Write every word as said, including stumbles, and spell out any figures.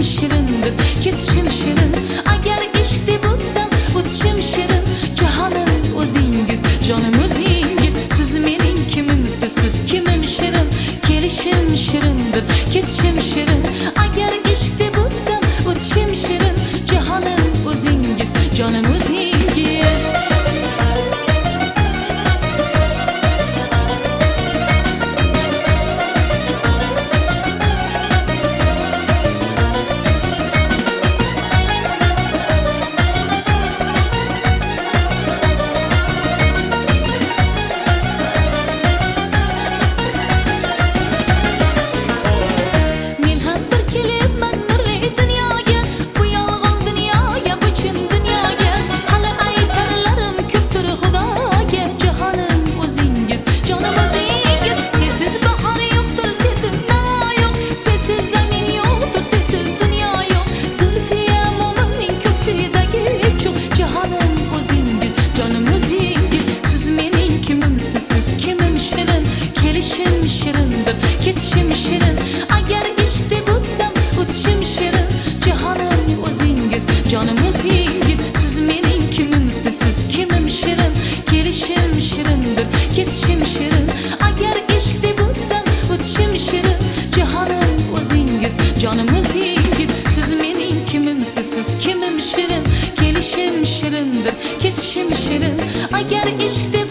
shirindir, ketishim shirin. Agar ishq deb o'tsam, o'tishim shirin. Jahonim o'zingiz, jonim o'zingiz. Siz mening kimimsiz, siz kimim shirin. Kelishim shirindir, ketishim shirin. Agar ishq deb o'tsam, o'tishim shirin. Jahonim o'zingiz, jonim o'zingiz. Kelishim shirindir, ketishim shirin. Agar ishq deb o'tsam, o'tishim shirin. Jahonim o'zingiz, jonim o'zingiz. Siz mening kimimsiz, siz kimim shirin. Kelishim shirindir, ketishim shirin. Agar ishq deb o'tsam, o'tishim shirin. Jahonim o'zingiz, jonim o'zingiz. Siz mening kimimsiz, siz kimim shirin. Kelishim shirindir, ketishim shirin. Agar ishq deb